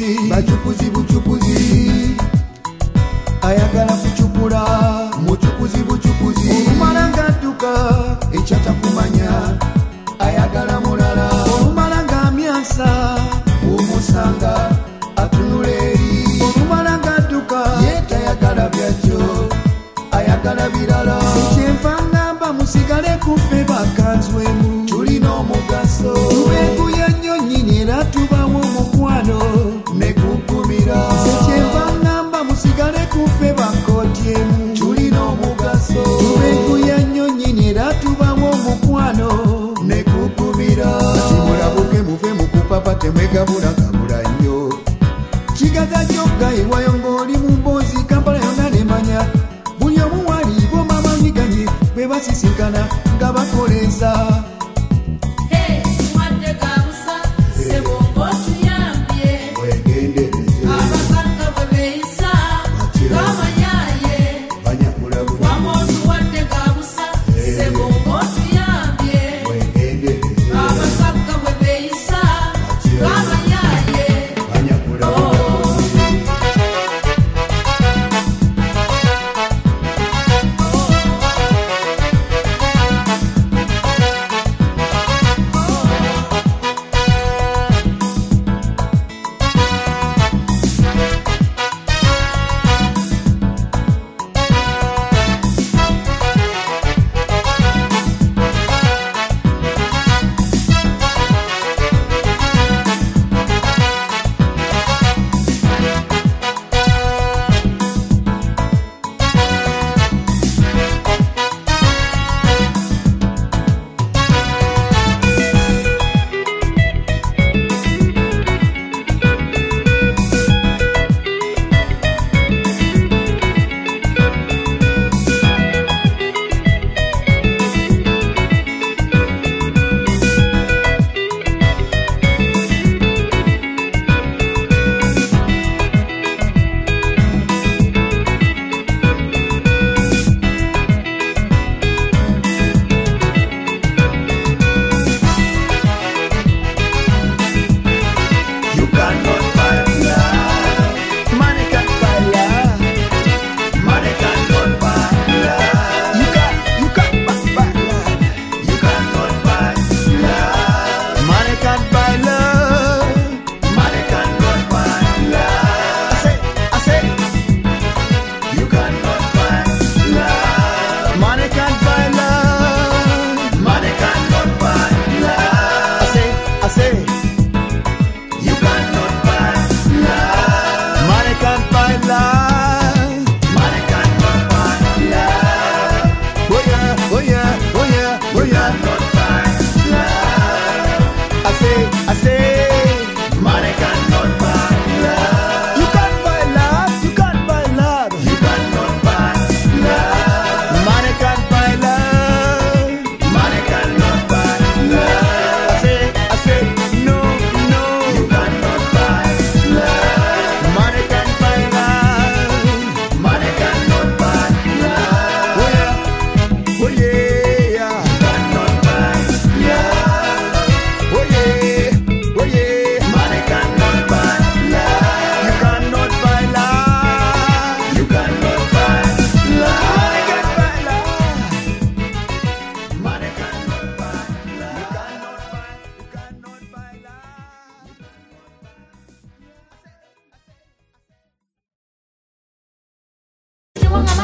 bacukuzi bucukuzi ayagala kucukula mucukuzi bucukuzi olumala ng'adduka ekyatakumanya ayagala mulala olumala ng'amyansa omusanga atunula eri olumala ng'adduka yeetayagala byajjo ayagala birala kyenva ngamba musigale kufe bakanzwemu tulina omugaso tubeeguya nnyo nnyini era tubawo omukwano ne kukumira kyenva ngamba musigale kufe bakotyemu tulina omugaso tubeeguya nnyo nnyini era tubawo omukwano ne kukumira timulabuke muve mu kupapa temwegabulagabula nnyo kigaza kyokka ewayo ng'oli mu mboozi kampala yonna nemanya buli omu wali bomamanyiganye bwe basisinkana nga bakoleza